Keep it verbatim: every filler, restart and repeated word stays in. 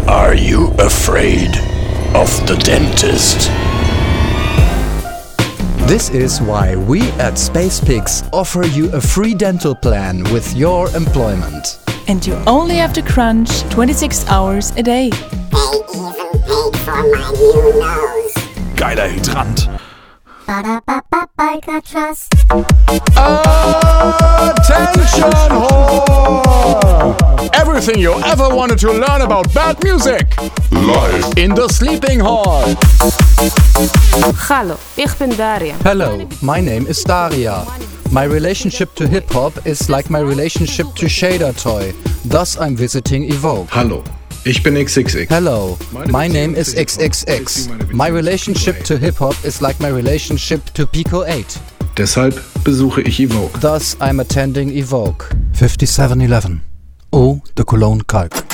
Are you afraid of the dentist? This is why we at SpacePix offer you a free dental plan with your employment. And you only have to crunch twenty-six hours a day. They even paid for my new nose. Geiler Hydrant. Ba-da-ba-ba, Biker Trust. Attention whore! Everything you ever wanted to learn about bad music. Live. In the sleeping hall. Hallo, ich bin Daria. Hello, my name is Daria. My relationship to hip-hop is like my relationship to Shader Toy. Thus I'm visiting Evoke. Hallo, ich bin X X X. Hello, my name is X X X. My relationship to hip-hop is like my relationship to Pico eight. Deshalb besuche ich Evoke. Thus I'm attending Evoke. fifty-seven eleven. Oh, the Cologne Kalk.